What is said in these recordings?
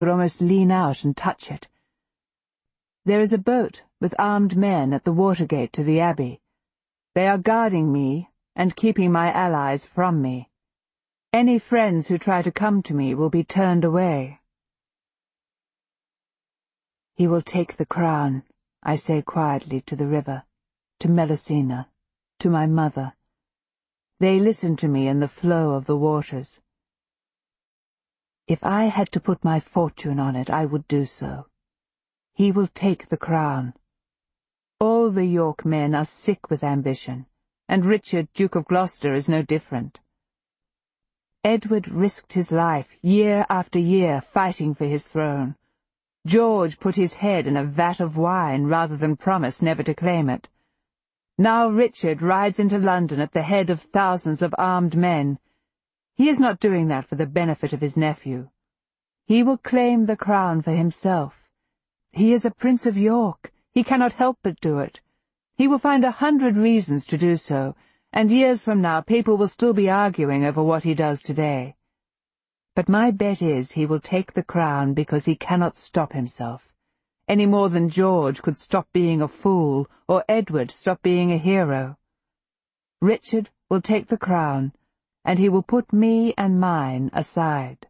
could almost lean out and touch it. There is a boat with armed men at the watergate to the abbey. They are guarding me and keeping my allies from me. Any friends who try to come to me will be turned away. He will take the crown, I say quietly to the river, to Melusina, to my mother. They listen to me in the flow of the waters. If I had to put my fortune on it, I would do so. He will take the crown. All the York men are sick with ambition, and Richard, Duke of Gloucester, is no different. Edward risked his life year after year fighting for his throne. George put his head in a vat of wine rather than promise never to claim it. Now Richard rides into London at the head of thousands of armed men. He is not doing that for the benefit of his nephew. He will claim the crown for himself. He is a Prince of York. He cannot help but do it. He will find 100 reasons to do so, and years from now people will still be arguing over what he does today. But my bet is he will take the crown because he cannot stop himself, any more than George could stop being a fool or Edward stop being a hero. Richard will take the crown, and he will put me and mine aside.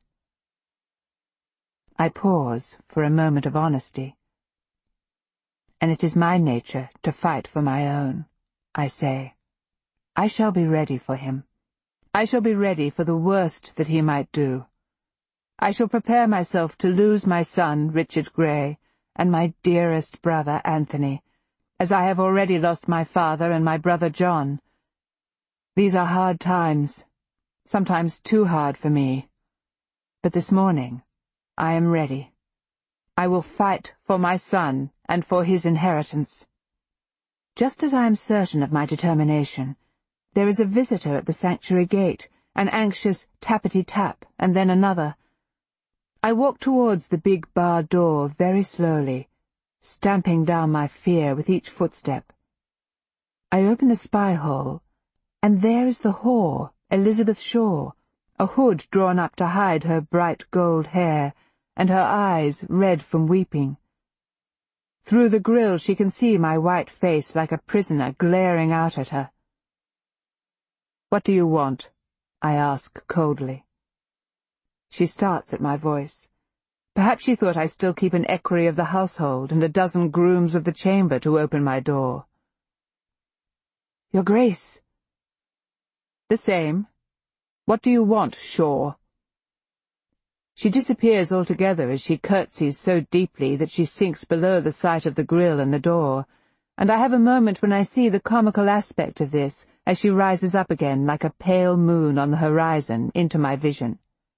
I pause for a moment of honesty. And it is my nature to fight for my own, I say. I shall be ready for him. I shall be ready for the worst that he might do. I shall prepare myself to lose my son, Richard Grey, and my dearest brother, Anthony, as I have already lost my father and my brother John. These are hard times, sometimes too hard for me. But this morning, I am ready. I will fight for my son and for his inheritance. Just as I am certain of my determination, there is a visitor at the sanctuary gate, an anxious tappity-tap, and then another. I walk towards the big bar door very slowly, stamping down my fear with each footstep. I open the spy-hole, and there is the whore, Elizabeth Shaw, a hood drawn up to hide her bright gold hair, and her eyes red from weeping. Through the grille she can see my white face like a prisoner glaring out at her. "What do you want?" I ask coldly. She starts at my voice. Perhaps she thought I still keep an equerry of the household and a dozen grooms of the chamber to open my door. "Your Grace." "The same. What do you want, Shaw?" She disappears altogether as she curtsies so deeply that she sinks below the sight of the grille and the door, and I have a moment when I see the comical aspect of this as she rises up again like a pale moon on the horizon into my vision.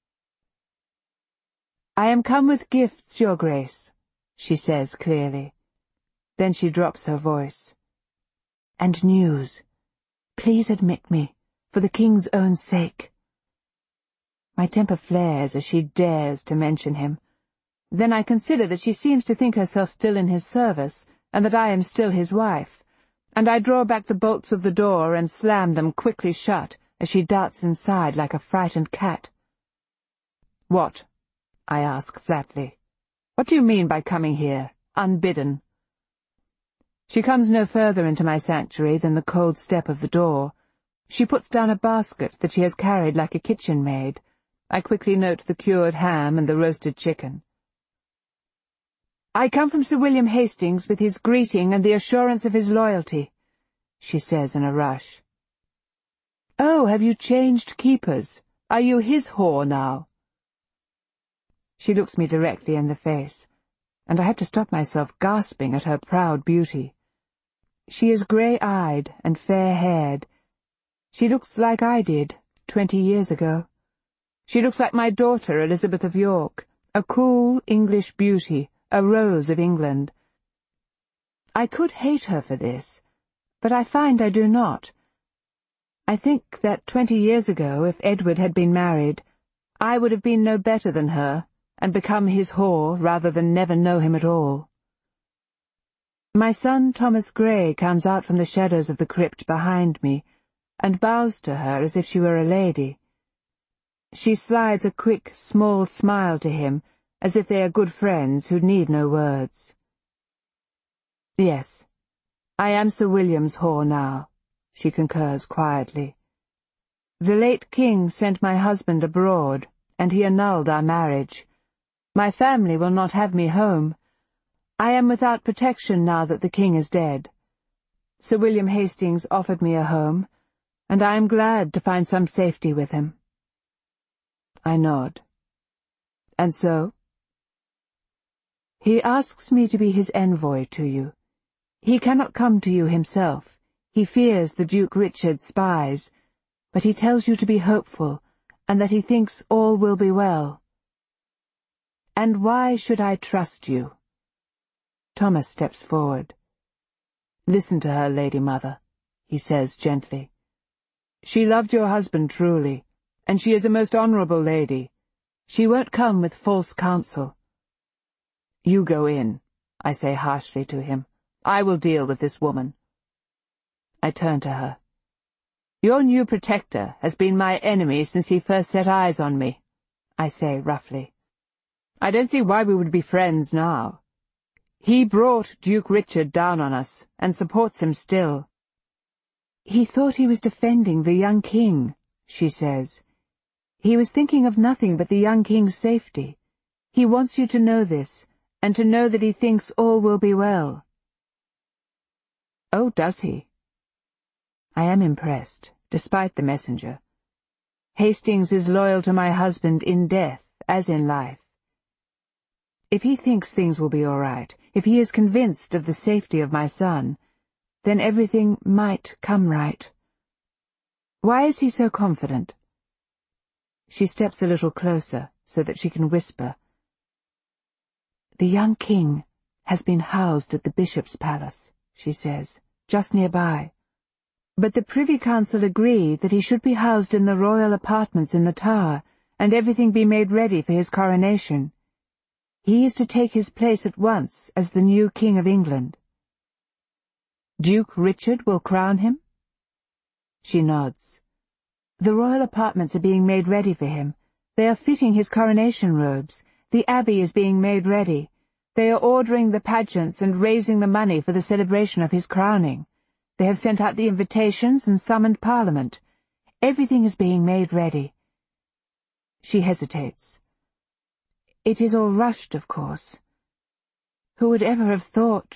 "I am come with gifts, Your Grace," she says clearly. Then she drops her voice. "And news. Please admit me, for the King's own sake." My temper flares as she dares to mention him. Then I consider that she seems to think herself still in his service, and that I am still his wife, and I draw back the bolts of the door and slam them quickly shut as she darts inside like a frightened cat. "What?" I ask flatly. "What do you mean by coming here, unbidden?" She comes no further into my sanctuary than the cold step of the door. She puts down a basket that she has carried like a kitchen maid. I quickly note the cured ham and the roasted chicken. "I come from Sir William Hastings with his greeting and the assurance of his loyalty," she says in a rush. "Oh, have you changed keepers? Are you his whore now?" She looks me directly in the face, and I have to stop myself gasping at her proud beauty. She is grey-eyed and fair-haired. She looks like I did 20 years ago. She looks like my daughter, Elizabeth of York, a cool English beauty, a rose of England. I could hate her for this, but I find I do not. I think that 20 years ago, if Edward had been married, I would have been no better than her, and become his whore rather than never know him at all. My son Thomas Grey comes out from the shadows of the crypt behind me, and bows to her as if she were a lady. She slides a quick, small smile to him, as if they are good friends who need no words. "Yes, I am Sir William's whore now," she concurs quietly. "The late king sent my husband abroad, and he annulled our marriage. My family will not have me home. I am without protection now that the king is dead. Sir William Hastings offered me a home, and I am glad to find some safety with him." I nod. "And so?" "He asks me to be his envoy to you. He cannot come to you himself. He fears the Duke Richard's spies, but he tells you to be hopeful, and that he thinks all will be well." "And why should I trust you?" Thomas steps forward. "Listen to her, Lady Mother," he says gently. "She loved your husband truly, and she is a most honourable lady. She won't come with false counsel." "You go in," I say harshly to him. "I will deal with this woman." I turn to her. "Your new protector has been my enemy since he first set eyes on me," I say roughly. "I don't see why we would be friends now. He brought Duke Richard down on us, and supports him still." "He thought he was defending the young king," she says. "He was thinking of nothing but the young king's safety. He wants you to know this, and to know that he thinks all will be well." "Oh, does he?" I am impressed, despite the messenger. Hastings is loyal to my husband in death as in life. If he thinks things will be all right, if he is convinced of the safety of my son, then everything might come right. Why is he so confident? She steps a little closer so that she can whisper. "The young king has been housed at the bishop's palace," she says, "just nearby. But the Privy Council agree that he should be housed in the royal apartments in the Tower, and everything be made ready for his coronation. He is to take his place at once as the new King of England." "Duke Richard will crown him?" She nods. "The royal apartments are being made ready for him. They are fitting his coronation robes. The abbey is being made ready. They are ordering the pageants and raising the money for the celebration of his crowning. They have sent out the invitations and summoned Parliament. Everything is being made ready." She hesitates. "It is all rushed, of course. Who would ever have thought—"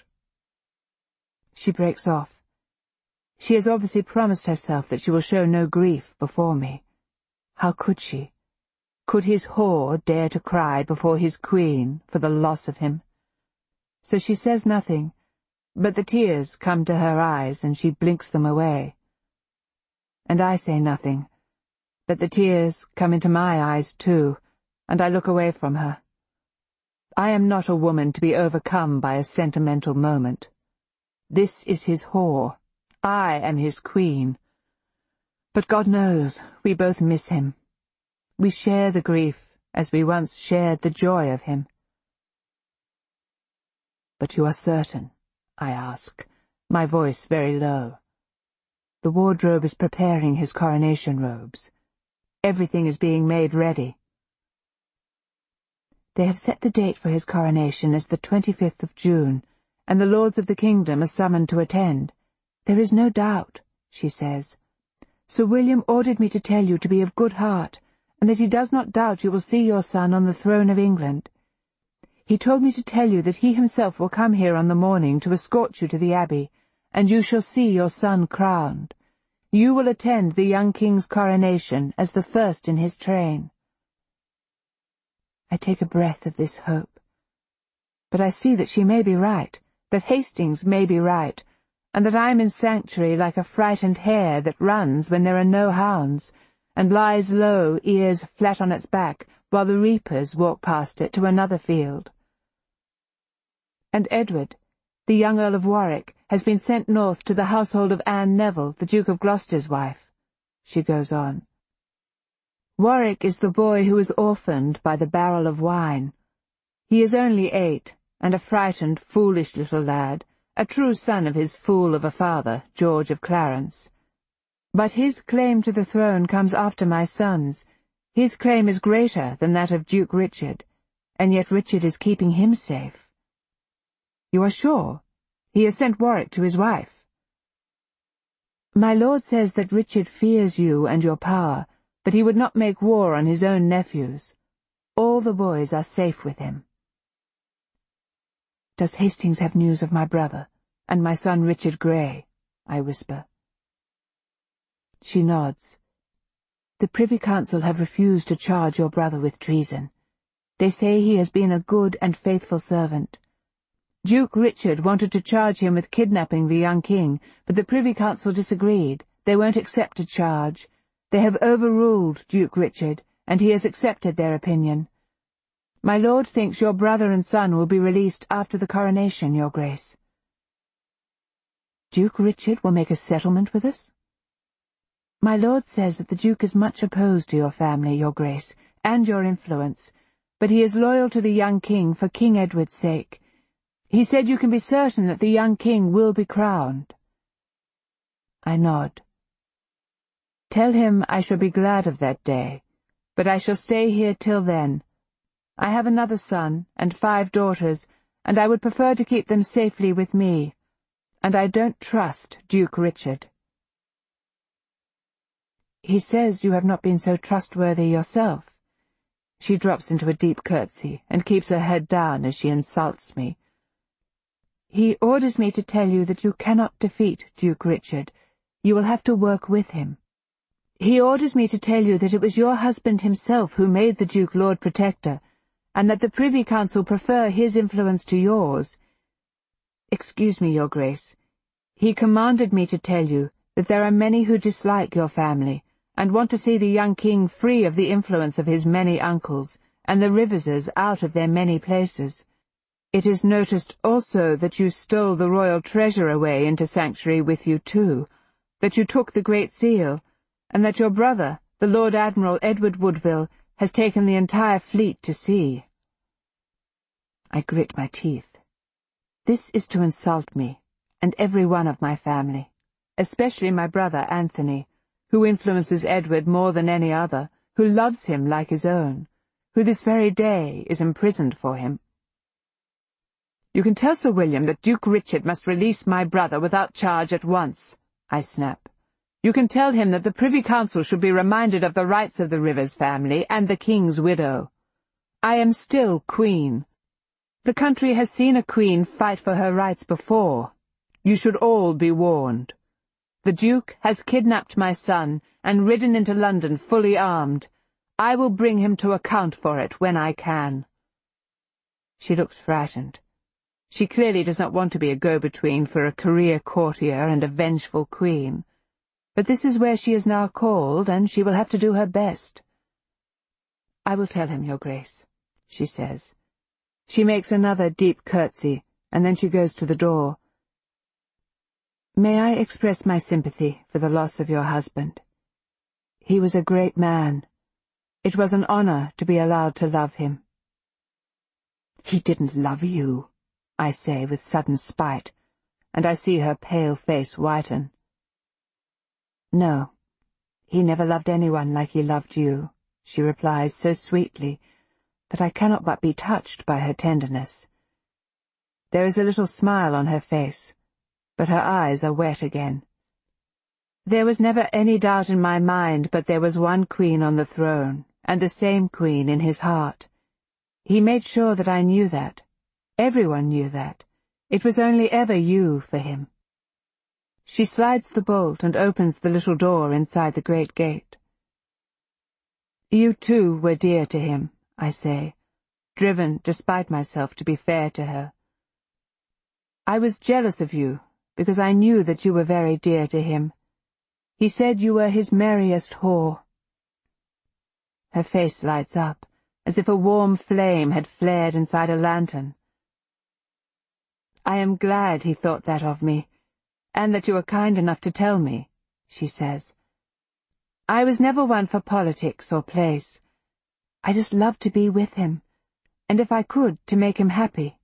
She breaks off. She has obviously promised herself that she will show no grief before me. How could she? Could his whore dare to cry before his queen for the loss of him? So she says nothing, but the tears come to her eyes and she blinks them away. And I say nothing, but the tears come into my eyes too, and I look away from her. I am not a woman to be overcome by a sentimental moment. This is his whore. I am his queen. But God knows, we both miss him. We share the grief as we once shared the joy of him. "But you are certain?" I ask, my voice very low. The wardrobe is preparing his coronation robes. Everything is being made ready. They have set the date for his coronation as the 25th of June, and the lords of the kingdom are summoned to attend. There is no doubt, she says. Sir William ordered me to tell you to be of good heart, and that he does not doubt you will see your son on the throne of England. He told me to tell you that he himself will come here on the morning to escort you to the abbey, and you shall see your son crowned. You will attend the young king's coronation as the first in his train. I take a breath of this hope. But I see that she may be right, that Hastings may be right, and that I am in sanctuary like a frightened hare that runs when there are no hounds, and lies low, ears flat on its back, while the reapers walk past it to another field. And Edward, the young Earl of Warwick, has been sent north to the household of Anne Neville, the Duke of Gloucester's wife, she goes on. Warwick is the boy who was orphaned by the barrel of wine. He is only 8, and a frightened, foolish little lad, a true son of his fool of a father, George of Clarence. But his claim to the throne comes after my son's. His claim is greater than that of Duke Richard, and yet Richard is keeping him safe. You are sure? He has sent Warwick to his wife. My lord says that Richard fears you and your power, but he would not make war on his own nephews. All the boys are safe with him. Does Hastings have news of my brother, and my son Richard Grey? I whisper. She nods. The Privy Council have refused to charge your brother with treason. They say he has been a good and faithful servant. Duke Richard wanted to charge him with kidnapping the young king, but the Privy Council disagreed. They won't accept a charge. They have overruled Duke Richard, and he has accepted their opinion. My lord thinks your brother and son will be released after the coronation, your grace. Duke Richard will make a settlement with us? My lord says that the Duke is much opposed to your family, your grace, and your influence, but he is loyal to the young king for King Edward's sake. He said you can be certain that the young king will be crowned. I nod. Tell him I shall be glad of that day, but I shall stay here till then. I have another son and 5 daughters, and I would prefer to keep them safely with me, and I don't trust Duke Richard. He says you have not been so trustworthy yourself. She drops into a deep curtsy and keeps her head down as she insults me. He orders me to tell you that you cannot defeat Duke Richard. You will have to work with him. He orders me to tell you that it was your husband himself who made the Duke Lord Protector, and that the Privy Council prefer his influence to yours. Excuse me, your grace. He commanded me to tell you that there are many who dislike your family, and want to see the young king free of the influence of his many uncles, and the Riverses out of their many places. It is noticed also that you stole the royal treasure away into Sanctuary with you too, that you took the Great Seal, and that your brother, the Lord Admiral Edward Woodville, has taken the entire fleet to sea. I grit my teeth. This is to insult me, and every one of my family, especially my brother Anthony, who influences Edward more than any other, who loves him like his own, who this very day is imprisoned for him. You can tell Sir William that Duke Richard must release my brother without charge at once, I snap. You can tell him that the Privy Council should be reminded of the rights of the Rivers family and the king's widow. I am still queen. The country has seen a queen fight for her rights before. You should all be warned. The Duke has kidnapped my son and ridden into London fully armed. I will bring him to account for it when I can. She looks frightened. She clearly does not want to be a go-between for a career courtier and a vengeful queen. But this is where she is now called, and she will have to do her best. I will tell him, your grace, she says. She makes another deep curtsy, and then she goes to the door. May I express my sympathy for the loss of your husband? He was a great man. It was an honor to be allowed to love him. He didn't love you, I say with sudden spite, and I see her pale face whiten. No, he never loved anyone like he loved you, she replies so sweetly that I cannot but be touched by her tenderness. There is a little smile on her face, but her eyes are wet again. There was never any doubt in my mind but there was one queen on the throne, and the same queen in his heart. He made sure that I knew that. Everyone knew that. It was only ever you for him. She slides the bolt and opens the little door inside the great gate. You too were dear to him, I say, driven despite myself to be fair to her. I was jealous of you, because I knew that you were very dear to him. He said you were his merriest whore. Her face lights up, as if a warm flame had flared inside a lantern. I am glad he thought that of me, and that you were kind enough to tell me, she says. I was never one for politics or place. I just loved to be with him, and if I could, to make him happy.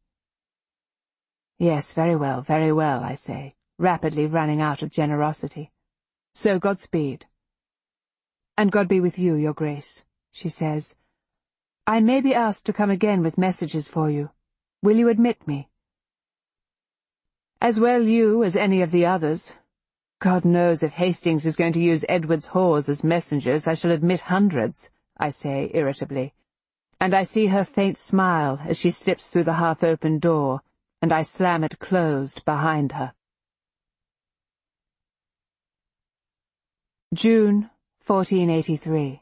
Yes, very well, I say, rapidly running out of generosity. So Godspeed. And God be with you, your grace, she says. I may be asked to come again with messages for you. Will you admit me?" "As well you as any of the others. God knows if Hastings is going to use Edward's whores as messengers, I shall admit hundreds," I say irritably, and I see her faint smile as she slips through the half-open door, and I slam it closed behind her. June 1483.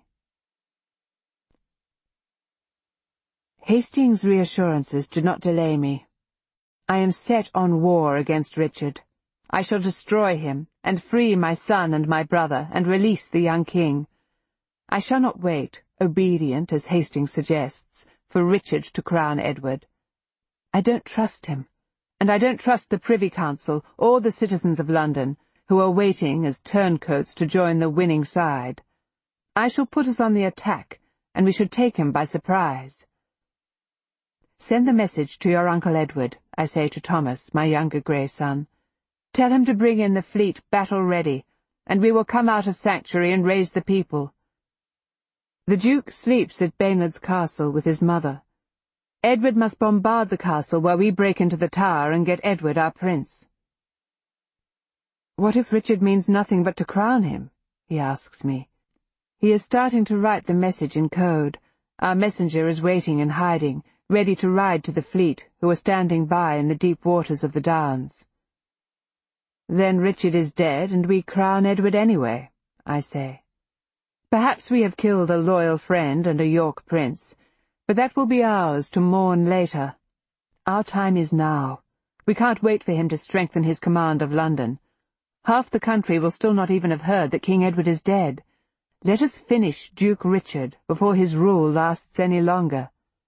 Hastings' reassurances did not delay me. I am set on war against Richard. I shall destroy him, and free my son and my brother, and release the young king. I shall not wait, obedient as Hastings suggests, for Richard to crown Edward. I don't trust him, and I don't trust the Privy Council or the citizens of London, who are waiting as turncoats to join the winning side. I shall put us on the attack, and we should take him by surprise. "Send the message to your Uncle Edward," I say to Thomas, my younger grey son. "Tell him to bring in the fleet battle-ready, and we will come out of sanctuary and raise the people." The Duke sleeps at Baynard's castle with his mother. Edward must bombard the castle while we break into the tower and get Edward our prince. "What if Richard means nothing but to crown him?" he asks me. He is starting to write the message in code. Our messenger is waiting in hiding, ready to ride to the fleet, who are standing by in the deep waters of the Downs. "Then Richard is dead, and we crown Edward anyway," I say. "Perhaps we have killed a loyal friend and a York prince, but that will be ours to mourn later. Our time is now. We can't wait for him to strengthen his command of London. Half the country will still not even have heard that King Edward is dead. Let us finish Duke Richard before his rule lasts any longer."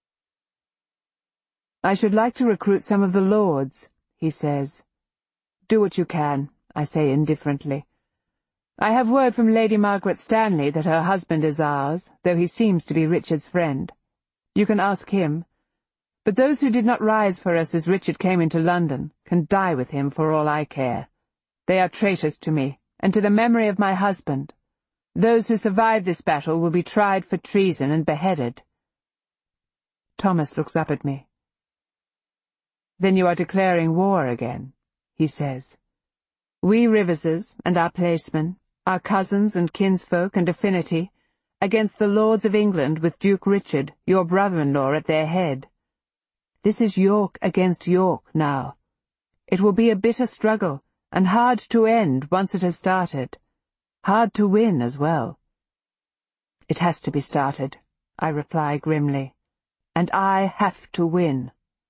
"I should like to recruit some of the lords," he says. "Do what you can," I say indifferently. "I have word from Lady Margaret Stanley that her husband is ours, though he seems to be Richard's friend. You can ask him. But those who did not rise for us as Richard came into London can die with him for all I care. They are traitors to me, and to the memory of my husband. Those who survive this battle will be tried for treason and beheaded." Thomas looks up at me. "Then you are declaring war again," he says. "We Riverses and our placemen, our cousins and kinsfolk and affinity, against the lords of England with Duke Richard, your brother-in-law, at their head. This is York against York now. It will be a bitter struggle, and hard to end once it has started. Hard to win as well." "It has to be started," I reply grimly. "And I have to win."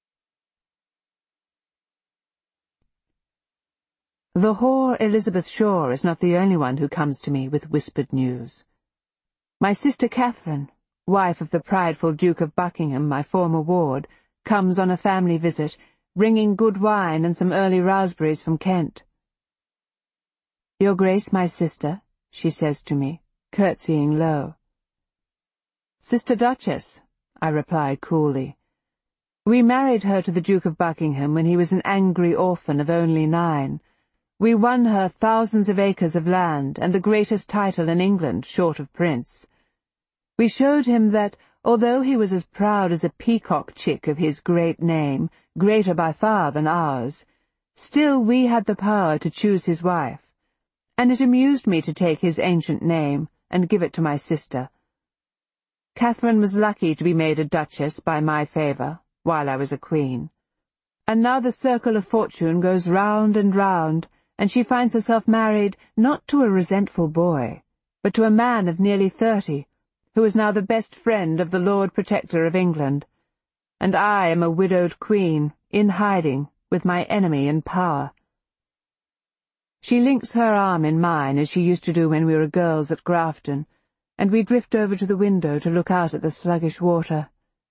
The whore Elizabeth Shaw is not the only one who comes to me with whispered news. My sister Catherine, wife of the prideful Duke of Buckingham, my former ward, comes on a family visit, bringing good wine and some early raspberries from Kent. "Your Grace, my sister," she says to me, curtsying low. "Sister Duchess," I reply coolly. "We married her to the Duke of Buckingham when he was an angry orphan of only 9. We won her thousands of acres of land and the greatest title in England, short of prince. We showed him that, although he was as proud as a peacock chick of his great name, greater by far than ours, still we had the power to choose his wife, and it amused me to take his ancient name and give it to my sister. Catherine was lucky to be made a duchess by my favour, while I was a queen. And now the circle of fortune goes round and round, and she finds herself married not to a resentful boy, but to a man of nearly 30, who is now the best friend of the Lord Protector of England. And I am a widowed queen, in hiding, with my enemy in power. She links her arm in mine as she used to do when we were girls at Grafton, and we drift over to the window to look out at the sluggish water.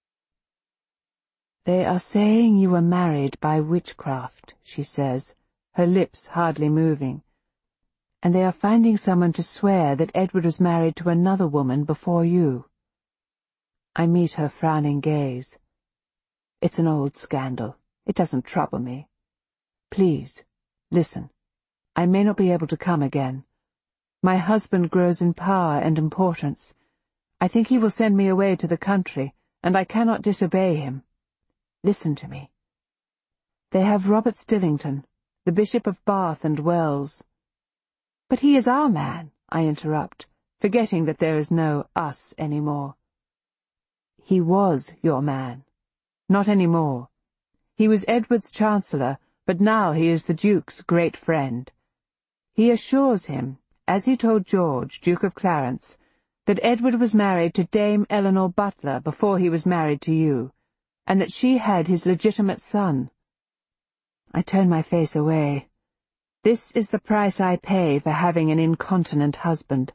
"They are saying you were married by witchcraft," she says, her lips hardly moving, "and they are finding someone to swear that Edward was married to another woman before you." I meet her frowning gaze. "It's an old scandal. It doesn't trouble me. Please, listen. I may not be able to come again. My husband grows in power and importance. I think he will send me away to the country, and I cannot disobey him. Listen to me. They have Robert Stillington, the Bishop of Bath and Wells. But he is our man, I interrupt, forgetting that there is no us any more. He was your man. Not any more. He was Edward's chancellor, but now he is the Duke's great friend. He assures him, as he told George, Duke of Clarence, that Edward was married to Dame Eleanor Butler before he was married to you, and that she had his legitimate son. I turn my face away. This is the price I pay for having an incontinent husband.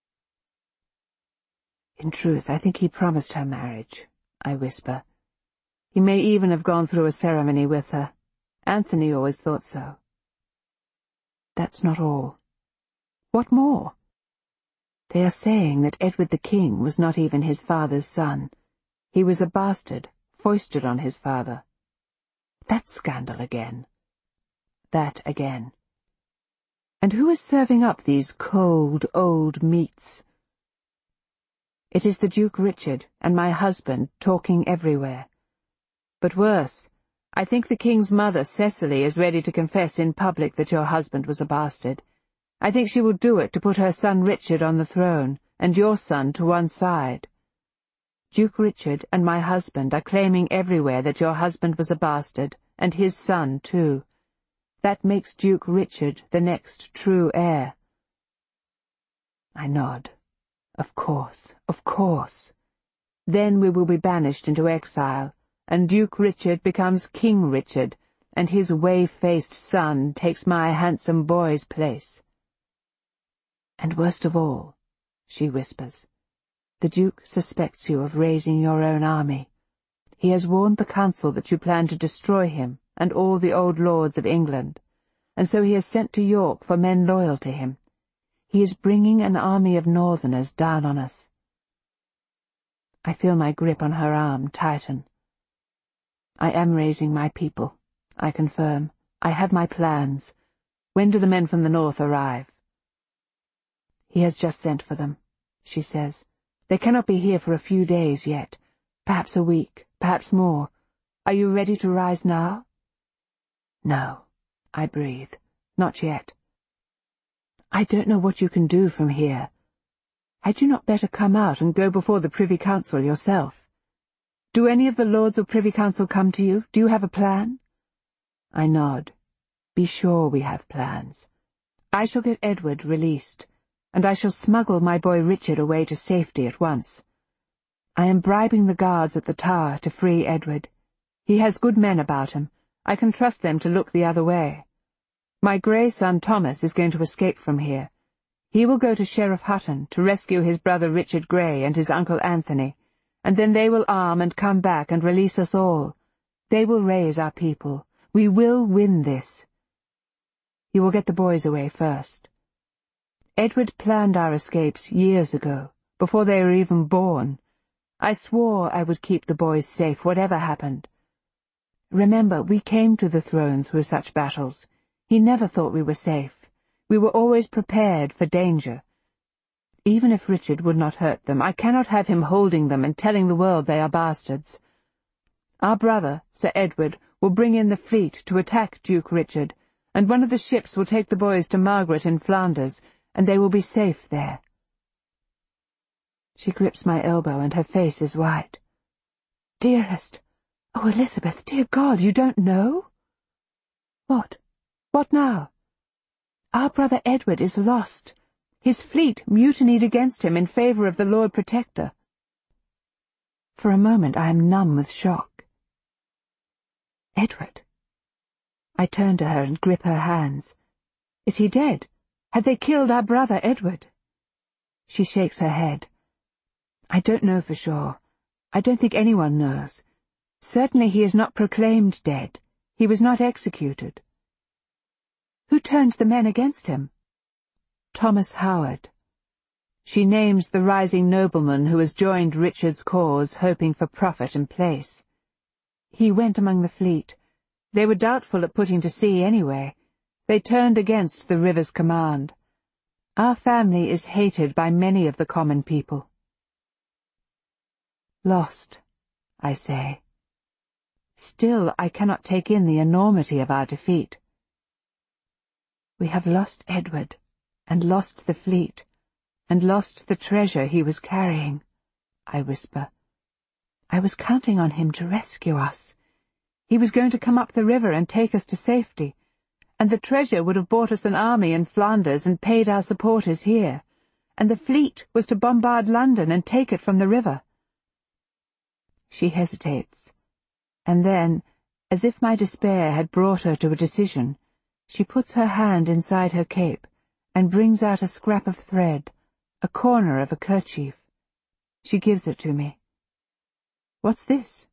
In truth, I think he promised her marriage, I whisper. He may even have gone through a ceremony with her. Anthony always thought so. That's not all. What more? They are saying that Edward the King was not even his father's son. He was a bastard, foisted on his father. That scandal again. That again. And who is serving up these cold, old meats? It is the Duke Richard and my husband talking everywhere. But worse, I think the King's mother, Cecily, is ready to confess in public that your husband was a bastard. I think she will do it to put her son Richard on the throne, and your son to one side. Duke Richard and my husband are claiming everywhere that your husband was a bastard, and his son too. That makes Duke Richard the next true heir. I nod. Of course, of course. Then we will be banished into exile, and Duke Richard becomes King Richard, and his whey-faced son takes my handsome boy's place. And worst of all, she whispers, the Duke suspects you of raising your own army. He has warned the council that you plan to destroy him and all the old lords of England, and so he has sent to York for men loyal to him. He is bringing an army of northerners down on us. I feel my grip on her arm tighten. I am raising my people, I confirm. I have my plans. When do the men from the north arrive? He has just sent for them, she says. They cannot be here for a few days yet. Perhaps a week, perhaps more. Are you ready to rise now? No, I breathe. Not yet. I don't know what you can do from here. Had you not better come out and go before the Privy Council yourself? Do any of the Lords of Privy Council come to you? Do you have a plan? I nod. Be sure we have plans. I shall get Edward released, and I shall smuggle my boy Richard away to safety at once. I am bribing the guards at the Tower to free Edward. He has good men about him. I can trust them to look the other way. My grey son Thomas is going to escape from here. He will go to Sheriff Hutton to rescue his brother Richard Grey and his uncle Anthony, and then they will arm and come back and release us all. They will raise our people. We will win this. You will get the boys away first. Edward planned our escapes years ago, before they were even born. I swore I would keep the boys safe, whatever happened. Remember, we came to the throne through such battles. He never thought we were safe. We were always prepared for danger. Even if Richard would not hurt them, I cannot have him holding them and telling the world they are bastards. Our brother, Sir Edward, will bring in the fleet to attack Duke Richard, and one of the ships will take the boys to Margaret in Flanders, and they will be safe there. She grips my elbow, and her face is white. Dearest! Oh, Elizabeth, dear God, you don't know? What? What now? Our brother Edward is lost. His fleet mutinied against him in favour of the Lord Protector. For a moment I am numb with shock. Edward. I turn to her and grip her hands. Is he dead? Have they killed our brother Edward? She shakes her head. I don't know for sure. I don't think anyone knows. Certainly he is not proclaimed dead. He was not executed. Who turns the men against him? Thomas Howard. She names the rising nobleman who has joined Richard's cause, hoping for profit and place. He went among the fleet. They were doubtful at putting to sea anyway. They turned against the river's command. Our family is hated by many of the common people. Lost, I say. Still, I cannot take in the enormity of our defeat. We have lost Edward, and lost the fleet, and lost the treasure he was carrying, I whisper. I was counting on him to rescue us. He was going to come up the river and take us to safety, and the treasure would have bought us an army in Flanders and paid our supporters here, and the fleet was to bombard London and take it from the river. She hesitates, and then, as if my despair had brought her to a decision, she puts her hand inside her cape and brings out a scrap of thread, a corner of a kerchief. She gives it to me. What's this?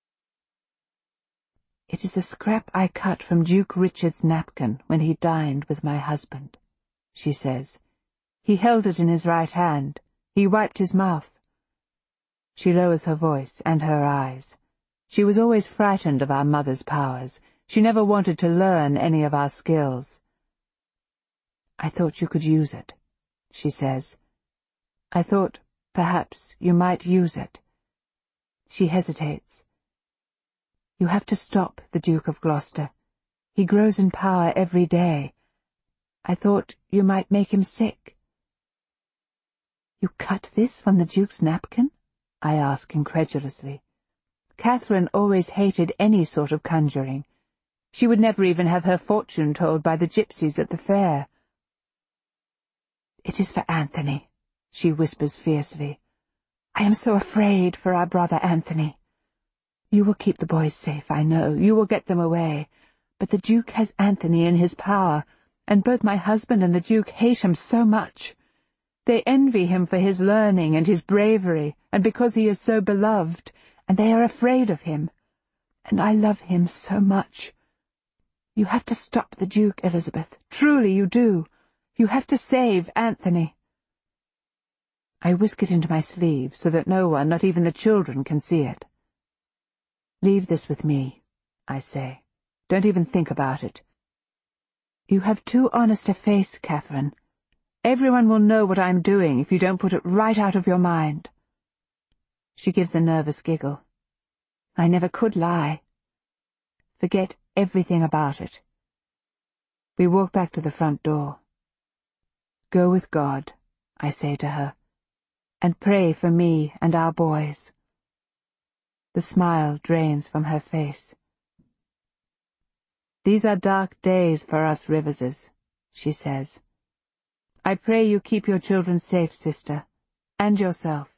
It is a scrap I cut from Duke Richard's napkin when he dined with my husband, she says. He held it in his right hand. He wiped his mouth. She lowers her voice and her eyes. She was always frightened of our mother's powers. She never wanted to learn any of our skills. I thought you could use it, she says. I thought, perhaps, you might use it. She hesitates. You have to stop the Duke of Gloucester. He grows in power every day. I thought you might make him sick. You cut this from the Duke's napkin? I ask incredulously. Catherine always hated any sort of conjuring. She would never even have her fortune told by the gypsies at the fair. It is for Anthony, she whispers fiercely. I am so afraid for our brother Anthony. You will keep the boys safe, I know. You will get them away. But the Duke has Anthony in his power, and both my husband and the Duke hate him so much. They envy him for his learning and his bravery, and because he is so beloved, and they are afraid of him. And I love him so much. You have to stop the Duke, Elizabeth. Truly you do. You have to save Anthony. I whisk it into my sleeve so that no one, not even the children, can see it. Leave this with me, I say. Don't even think about it. You have too honest a face, Catherine. Everyone will know what I'm doing if you don't put it right out of your mind. She gives a nervous giggle. I never could lie. Forget everything about it. We walk back to the front door. Go with God, I say to her, and pray for me and our boys. The smile drains from her face. These are dark days for us Riverses, she says. I pray you keep your children safe, sister, and yourself.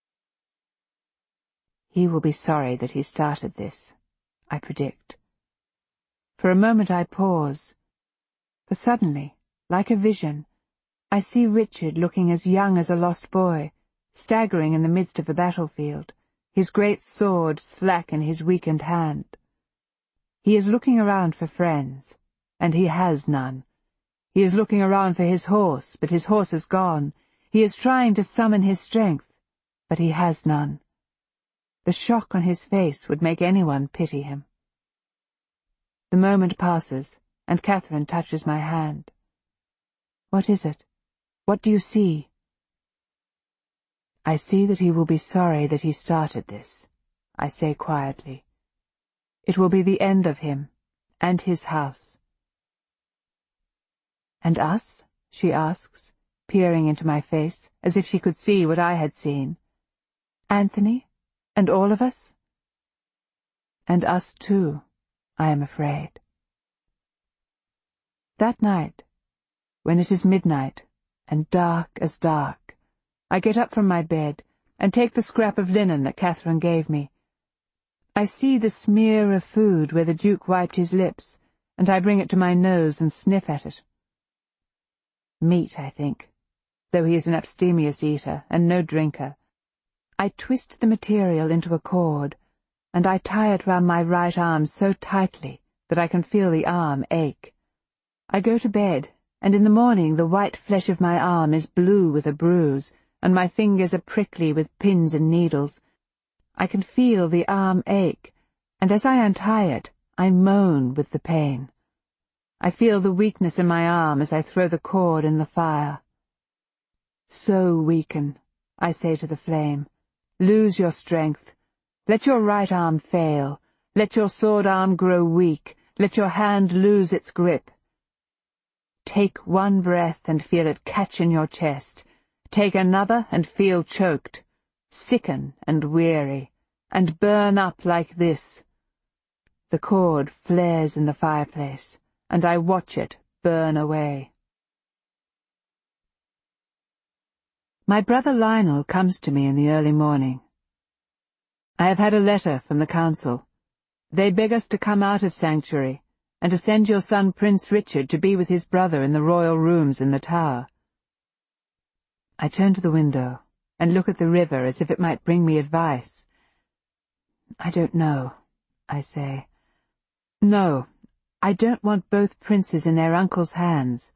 He will be sorry that he started this, I predict. For a moment I pause, for suddenly, like a vision, I see Richard looking as young as a lost boy, staggering in the midst of the battlefield, his great sword slack in his weakened hand. He is looking around for friends, and he has none. He is looking around for his horse, but his horse is gone. He is trying to summon his strength, but he has none. The shock on his face would make anyone pity him. The moment passes, and Catherine touches my hand. What is it? What do you see? I see that he will be sorry that he started this, I say quietly. It will be the end of him, and his house. And us? She asks, peering into my face, as if she could see what I had seen. Anthony? And all of us? And us too, I am afraid. That night, when it is midnight, and dark as dark, I get up from my bed and take the scrap of linen that Catherine gave me. I see the smear of food where the Duke wiped his lips, and I bring it to my nose and sniff at it. Meat, I think, though he is an abstemious eater and no drinker. I twist the material into a cord, and I tie it round my right arm so tightly that I can feel the arm ache. I go to bed, and in the morning the white flesh of my arm is blue with a bruise, and my fingers are prickly with pins and needles. I can feel the arm ache, and as I untie it, I moan with the pain. I feel the weakness in my arm as I throw the cord in the fire. So weaken, I say to the flame. Lose your strength. Let your right arm fail. Let your sword arm grow weak. Let your hand lose its grip. Take one breath and feel it catch in your chest. Take another and feel choked. Sicken and weary, and burn up like this. The cord flares in the fireplace, and I watch it burn away. My brother Lionel comes to me in the early morning. I have had a letter from the council. They beg us to come out of sanctuary, and to send your son Prince Richard to be with his brother in the royal rooms in the tower. I turn to the window and look at the river as if it might bring me advice. I don't know, I say. No, I don't want both princes in their uncle's hands.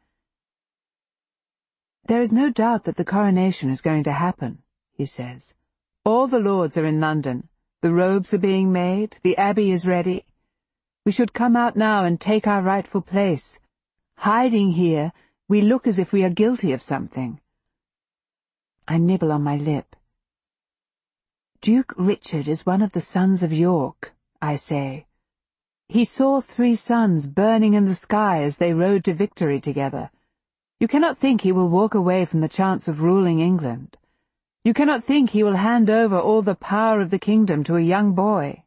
There is no doubt that the coronation is going to happen, he says. All the lords are in London. The robes are being made. The abbey is ready. We should come out now and take our rightful place. Hiding here, we look as if we are guilty of something. I nibble on my lip. Duke Richard is one of the sons of York, I say. He saw 3 suns burning in the sky as they rode to victory together. You cannot think he will walk away from the chance of ruling England. You cannot think he will hand over all the power of the kingdom to a young boy.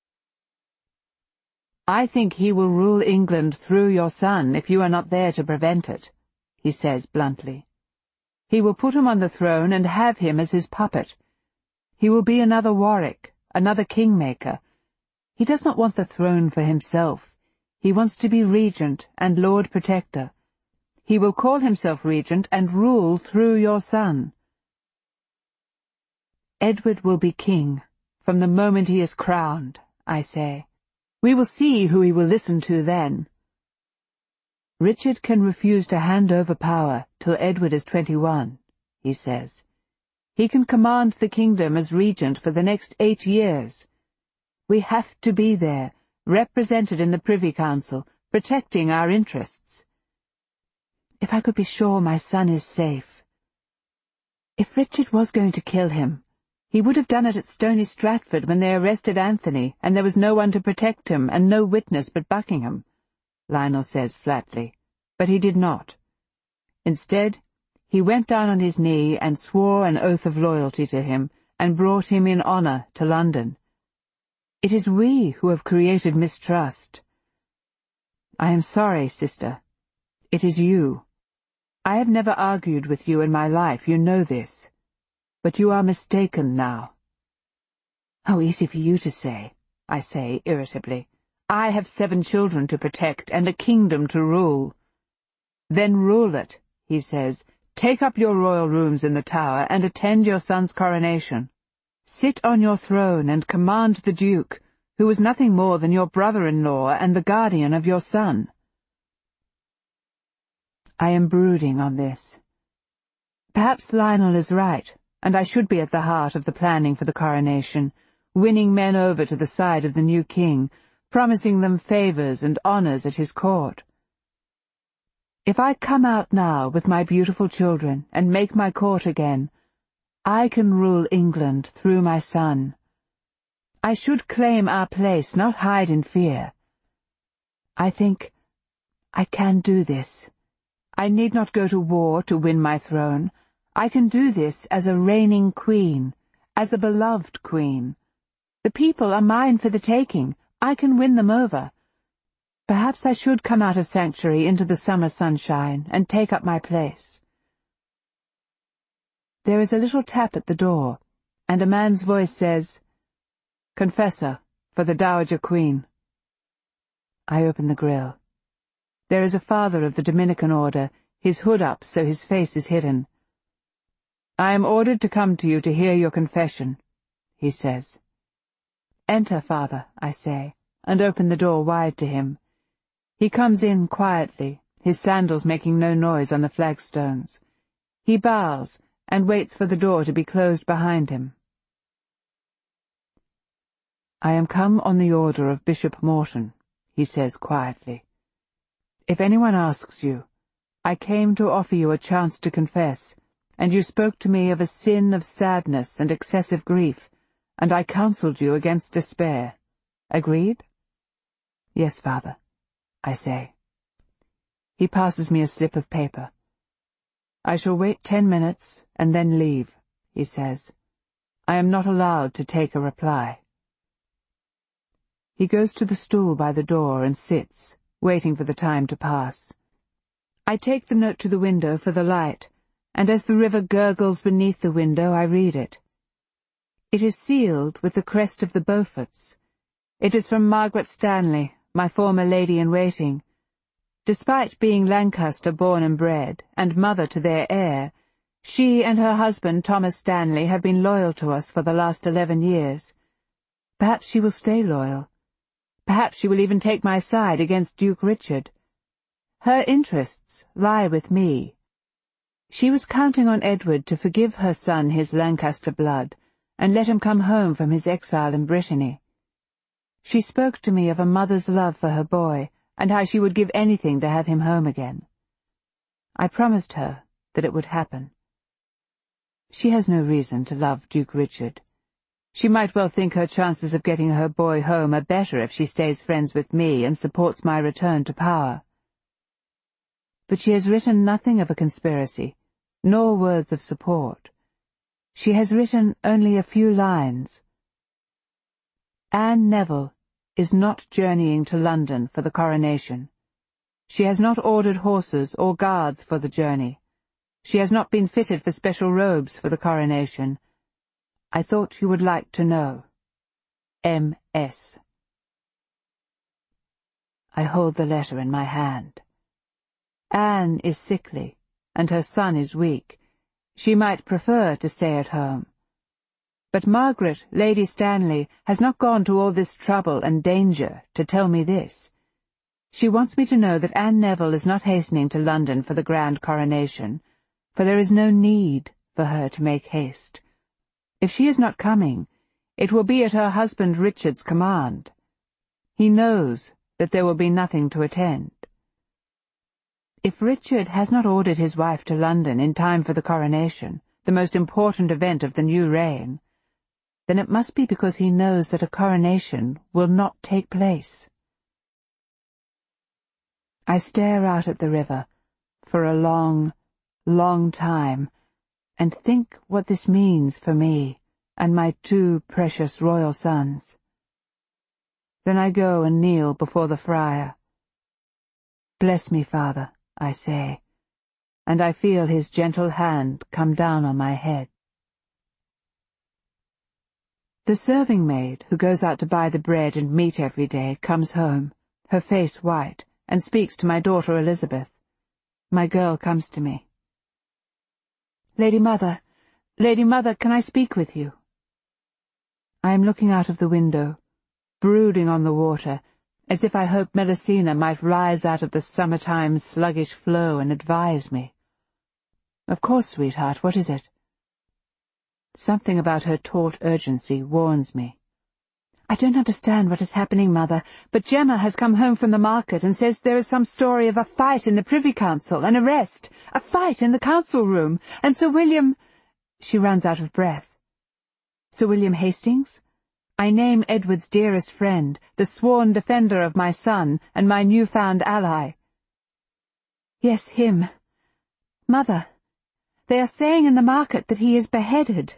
I think he will rule England through your son if you are not there to prevent it, he says bluntly. He will put him on the throne and have him as his puppet. He will be another Warwick, another kingmaker. He does not want the throne for himself. He wants to be regent and Lord Protector. He will call himself regent and rule through your son. Edward will be king from the moment he is crowned, I say. We will see who he will listen to then. Richard can refuse to hand over power till Edward is 21, he says. He can command the kingdom as regent for the next 8 years. We have to be there, represented in the Privy Council, protecting our interests. If I could be sure my son is safe. If Richard was going to kill him, he would have done it at Stony Stratford when they arrested Anthony, and there was no one to protect him and no witness but Buckingham, Lionel says flatly. But he did not. Instead, he went down on his knee and swore an oath of loyalty to him, and brought him in honour to London. It is we who have created mistrust. I am sorry, sister. It is you. I have never argued with you in my life, you know this. But you are mistaken now. How easy for you to say, I say irritably. I have 7 children to protect and a kingdom to rule. Then rule it, he says. Take up your royal rooms in the tower and attend your son's coronation. Sit on your throne and command the Duke, who is nothing more than your brother-in-law and the guardian of your son. I am brooding on this. Perhaps Lionel is right, and I should be at the heart of the planning for the coronation, winning men over to the side of the new king, promising them favours and honours at his court. If I come out now with my beautiful children and make my court again, I can rule England through my son. I should claim our place, not hide in fear. I think I can do this. I need not go to war to win my throne. I can do this as a reigning queen, as a beloved queen. The people are mine for the taking. I can win them over. Perhaps I should come out of sanctuary into the summer sunshine and take up my place. There is a little tap at the door, and a man's voice says, "Confessor, for the Dowager Queen." I open the grille. There is a father of the Dominican order, his hood up so his face is hidden. "I am ordered to come to you to hear your confession," he says. "Enter, father," I say, and open the door wide to him. He comes in quietly, his sandals making no noise on the flagstones. He bows and waits for the door to be closed behind him. "I am come on the order of Bishop Morton," he says quietly. "If anyone asks you, I came to offer you a chance to confess, and you spoke to me of a sin of sadness and excessive grief, and I counselled you against despair. Agreed?" "Yes, father," I say. He passes me a slip of paper. "I shall wait 10 minutes and then leave," he says. "I am not allowed to take a reply." He goes to the stool by the door and sits, waiting for the time to pass. I take the note to the window for the light, and as the river gurgles beneath the window, I read it. It is sealed with the crest of the Beauforts. It is from Margaret Stanley, my former lady-in-waiting. Despite being Lancaster born and bred, and mother to their heir, she and her husband Thomas Stanley have been loyal to us for the last 11 years. Perhaps she will stay loyal. Perhaps she will even take my side against Duke Richard. Her interests lie with me. She was counting on Edward to forgive her son his Lancaster blood, and let him come home from his exile in Brittany. She spoke to me of a mother's love for her boy, and how she would give anything to have him home again. I promised her that it would happen. She has no reason to love Duke Richard. She might well think her chances of getting her boy home are better if she stays friends with me and supports my return to power. But she has written nothing of a conspiracy, nor words of support. She has written only a few lines. Anne Neville is not journeying to London for the coronation. She has not ordered horses or guards for the journey. She has not been fitted for special robes for the coronation. I thought you would like to know. M.S. I hold the letter in my hand. Anne is sickly, and her son is weak. She might prefer to stay at home. But Margaret, Lady Stanley, has not gone to all this trouble and danger to tell me this. She wants me to know that Anne Neville is not hastening to London for the grand coronation, for there is no need for her to make haste. If she is not coming, it will be at her husband Richard's command. He knows that there will be nothing to attend. If Richard has not ordered his wife to London in time for the coronation, the most important event of the new reign, then it must be because he knows that a coronation will not take place. I stare out at the river for a long, long time, and think what this means for me and my 2 precious royal sons. Then I go and kneel before the friar. "Bless me, Father," I say, and I feel his gentle hand come down on my head. The serving-maid, who goes out to buy the bread and meat every day, comes home, her face white, and speaks to my daughter Elizabeth. My girl comes to me. Lady Mother, can I speak with you?" I am looking out of the window, brooding on the water, as if I hoped Melusina might rise out of the summertime sluggish flow and advise me. "Of course, sweetheart, what is it?" Something about her taut urgency warns me. "I don't understand what is happening, Mother, but Gemma has come home from the market and says there is some story of a fight in the Privy Council, an arrest, a fight in the council room, and Sir William—" She runs out of breath. "Sir William Hastings? I name Edward's dearest friend, the sworn defender of my son and my new-found ally." "Yes, him. Mother, they are saying in the market that he is beheaded."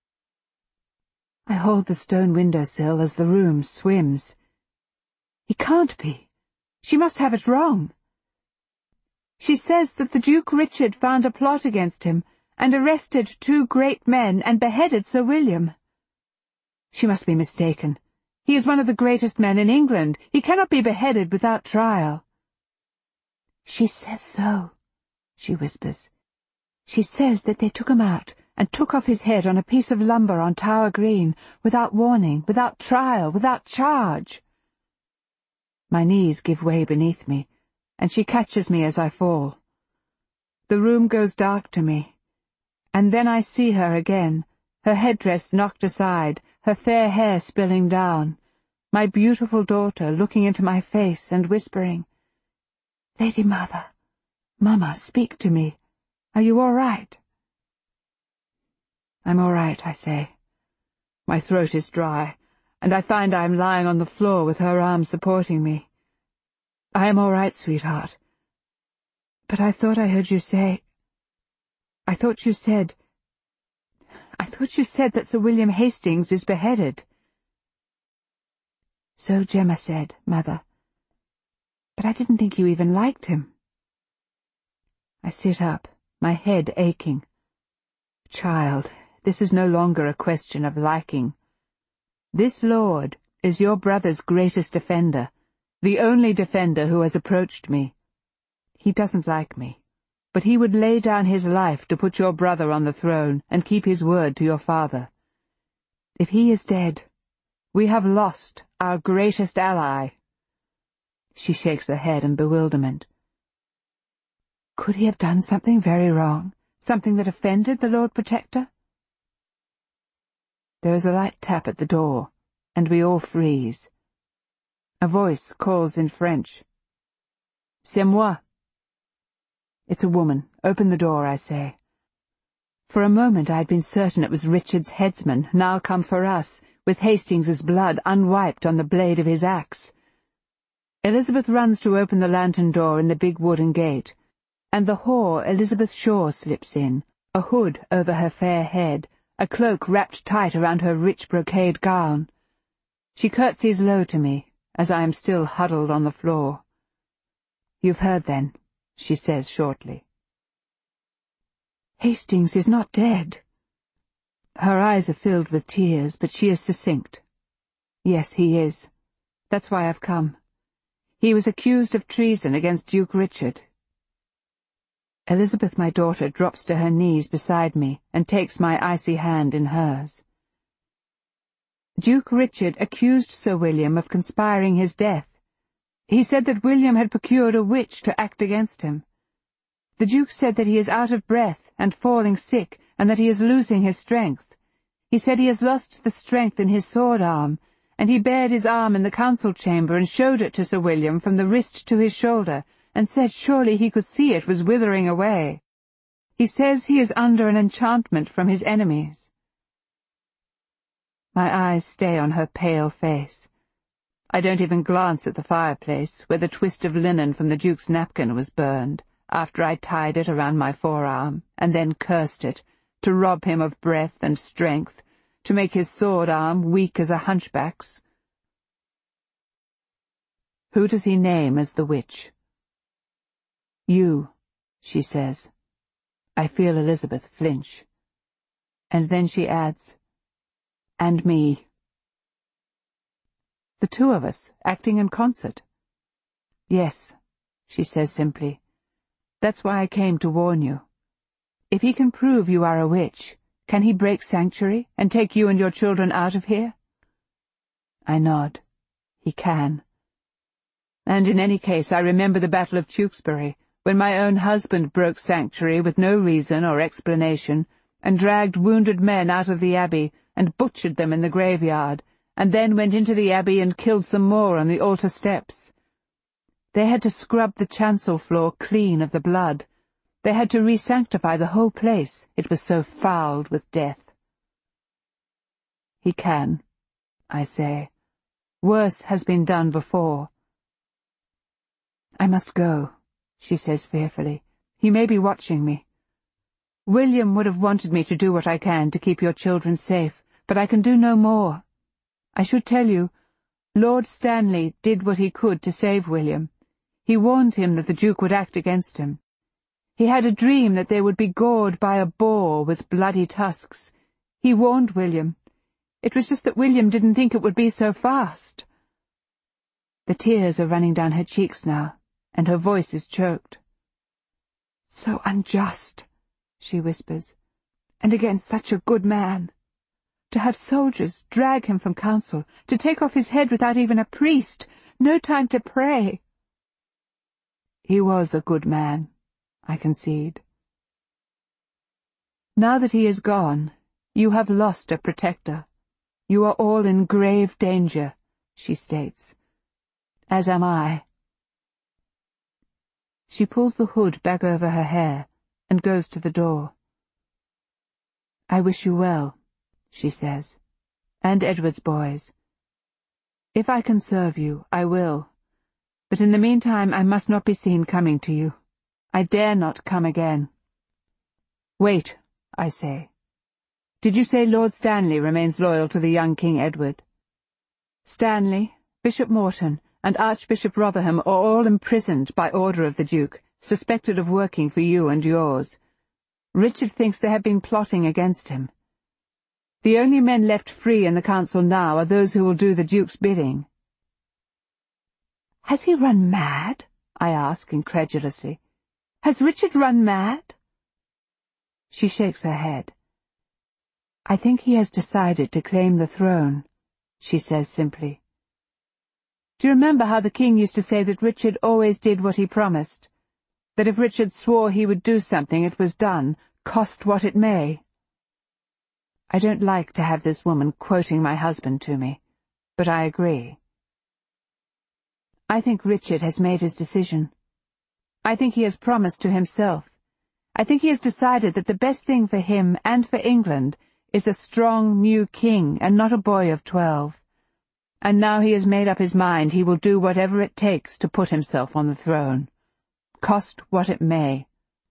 I hold the stone windowsill as the room swims. He can't be. She must have it wrong. She says that the Duke Richard found a plot against him and arrested 2 great men and beheaded Sir William. She must be mistaken. He is one of the greatest men in England. He cannot be beheaded without trial. "She says so," she whispers. "She says that they took him out and took off his head on a piece of lumber on Tower Green, without warning, without trial, without charge." My knees give way beneath me, and she catches me as I fall. The room goes dark to me, and then I see her again, her headdress knocked aside, her fair hair spilling down, my beautiful daughter looking into my face and whispering, "Lady Mother, Mama, speak to me. Are you all right?" "I'm all right," I say. My throat is dry, and I find I am lying on the floor with her arm supporting me. I am all right, sweetheart. But I thought I heard you say... I thought you said that Sir William Hastings is beheaded. So Gemma said, Mother. But I didn't think you even liked him. I sit up, my head aching. Child, this is no longer a question of liking. This lord is your brother's greatest defender, the only defender who has approached me. He doesn't like me, but he would lay down his life to put your brother on the throne and keep his word to your father. If he is dead, we have lost our greatest ally. She shakes her head in bewilderment. Could he have done something very wrong, something that offended the Lord Protector? There is a light tap at the door, and we all freeze. A voice calls in French. C'est moi. It's a woman. Open the door, I say. For a moment I had been certain it was Richard's headsman, now come for us, with Hastings's blood unwiped on the blade of his axe. Elizabeth runs to open the lantern door in the big wooden gate, and the whore Elizabeth Shaw slips in, a hood over her fair head, a cloak wrapped tight around her rich brocade gown. She curtsies low to me, as I am still huddled on the floor. You've heard, then, she says shortly. Hastings is not dead. Her eyes are filled with tears, but she is succinct. Yes, he is. That's why I've come. He was accused of treason against Duke Richard. Elizabeth, my daughter, drops to her knees beside me and takes my icy hand in hers. Duke Richard accused Sir William of conspiring his death. He said that William had procured a witch to act against him. The Duke said that he is out of breath and falling sick, and that he is losing his strength. He said he has lost the strength in his sword arm, and he bared his arm in the council chamber and showed it to Sir William from the wrist to his shoulder, and said surely he could see it was withering away. He says he is under an enchantment from his enemies. My eyes stay on her pale face. I don't even glance at the fireplace, where the twist of linen from the Duke's napkin was burned, after I tied it around my forearm, and then cursed it, to rob him of breath and strength, to make his sword arm weak as a hunchback's. Who does he name as the witch? You, she says. I feel Elizabeth flinch. And then she adds, and me. The two of us, acting in concert. Yes, she says simply. That's why I came to warn you. If he can prove you are a witch, can he break sanctuary and take you and your children out of here? I nod. He can. And in any case I remember the Battle of Tewkesbury, when my own husband broke sanctuary with no reason or explanation, and dragged wounded men out of the abbey and butchered them in the graveyard, and then went into the abbey and killed some more on the altar steps. They had to scrub the chancel floor clean of the blood. They had to re-sanctify the whole place, it was so fouled with death. He can, I say. Worse has been done before. I must go, she says fearfully. He may be watching me. William would have wanted me to do what I can to keep your children safe, but I can do no more. I should tell you, Lord Stanley did what he could to save William. He warned him that the Duke would act against him. He had a dream that they would be gored by a boar with bloody tusks. He warned William. It was just that William didn't think it would be so fast. The tears are running down her cheeks now, and her voice is choked. So unjust, she whispers, and against such a good man. To have soldiers drag him from council, to take off his head without even a priest, no time to pray. He was a good man, I concede. Now that he is gone, you have lost a protector. You are all in grave danger, she states. As am I. She pulls the hood back over her hair and goes to the door. I wish you well, she says, and Edward's boys. If I can serve you, I will. But in the meantime I must not be seen coming to you. I dare not come again. Wait, I say. Did you say Lord Stanley remains loyal to the young King Edward? Stanley, Bishop Morton, and Archbishop Rotherham are all imprisoned by order of the Duke, suspected of working for you and yours. Richard thinks they have been plotting against him. The only men left free in the council now are those who will do the Duke's bidding. Has he run mad? I ask incredulously. Has Richard run mad? She shakes her head. I think he has decided to claim the throne, she says simply. Do you remember how the king used to say that Richard always did what he promised? That if Richard swore he would do something, it was done, cost what it may? I don't like to have this woman quoting my husband to me, but I agree. I think Richard has made his decision. I think he has promised to himself. I think he has decided that the best thing for him and for England is a strong new king and not a boy of 12. And now he has made up his mind he will do whatever it takes to put himself on the throne, cost what it may.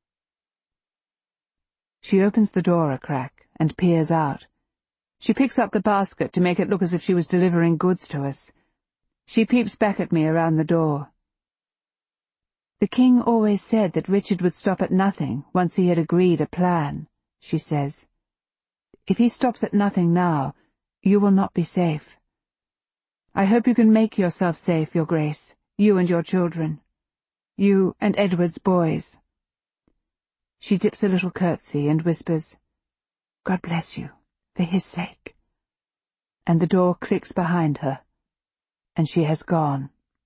She opens the door a crack and peers out. She picks up the basket to make it look as if she was delivering goods to us. She peeps back at me around the door. The king always said that Richard would stop at nothing once he had agreed a plan, she says. If he stops at nothing now, you will not be safe. I hope you can make yourself safe, Your Grace, you and your children, you and Edward's boys. She dips a little curtsy and whispers, God bless you, for his sake. And the door clicks behind her, and she has gone.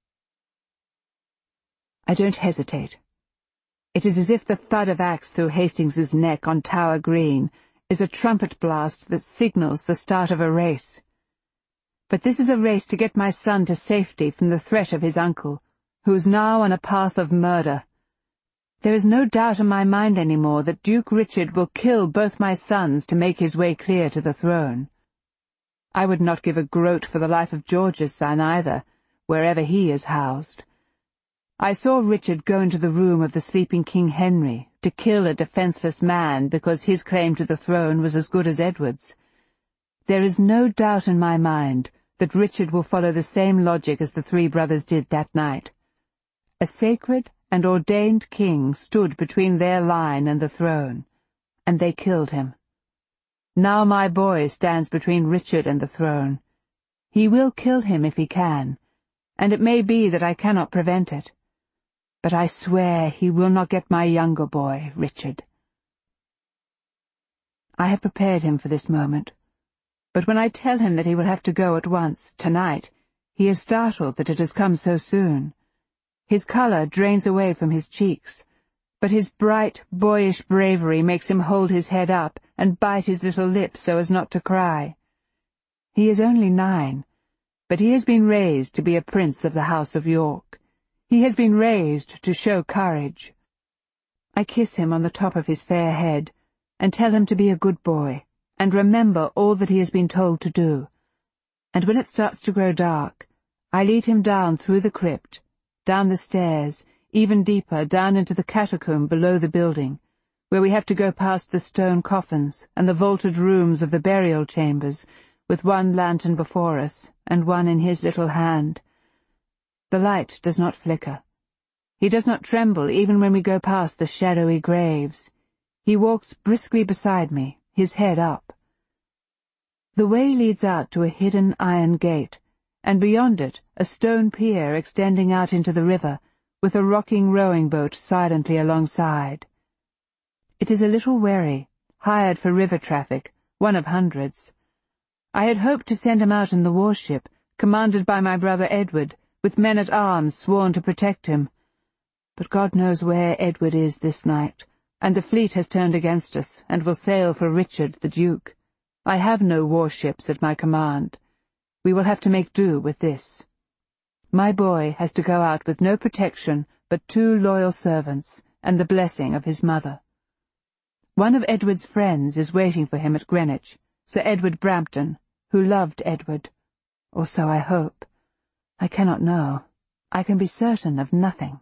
I don't hesitate. It is as if the thud of axe through Hastings's neck on Tower Green is a trumpet blast that signals the start of a race. But this is a race to get my son to safety from the threat of his uncle, who is now on a path of murder. There is no doubt in my mind any more that Duke Richard will kill both my sons to make his way clear to the throne. I would not give a groat for the life of George's son either, wherever he is housed. I saw Richard go into the room of the sleeping King Henry to kill a defenceless man because his claim to the throne was as good as Edward's. There is no doubt in my mind that Richard will follow the same logic as the three brothers did that night. A sacred and ordained king stood between their line and the throne, and they killed him. Now my boy stands between Richard and the throne. He will kill him if he can, and it may be that I cannot prevent it. But I swear he will not get my younger boy, Richard. I have prepared him for this moment, but when I tell him that he will have to go at once, tonight, he is startled that it has come so soon. His colour drains away from his cheeks, but his bright, boyish bravery makes him hold his head up and bite his little lips so as not to cry. He is only 9, but he has been raised to be a prince of the House of York. He has been raised to show courage. I kiss him on the top of his fair head, and tell him to be a good boy, and remember all that he has been told to do. And when it starts to grow dark, I lead him down through the crypt, down the stairs, even deeper, down into the catacomb below the building, where we have to go past the stone coffins and the vaulted rooms of the burial chambers, with one lantern before us, and one in his little hand. The light does not flicker. He does not tremble even when we go past the shadowy graves. He walks briskly beside me, his head up. The way leads out to a hidden iron gate, and beyond it a stone pier extending out into the river, with a rocking rowing boat silently alongside. It is a little wherry, hired for river traffic, one of hundreds. I had hoped to send him out in the warship, commanded by my brother Edward, with men-at-arms sworn to protect him. But God knows where Edward is this night, and the fleet has turned against us, and will sail for Richard the Duke. I have no warships at my command. We will have to make do with this. My boy has to go out with no protection but 2 loyal servants, and the blessing of his mother. One of Edward's friends is waiting for him at Greenwich, Sir Edward Brampton, who loved Edward, or so I hope. I cannot know. I can be certain of nothing.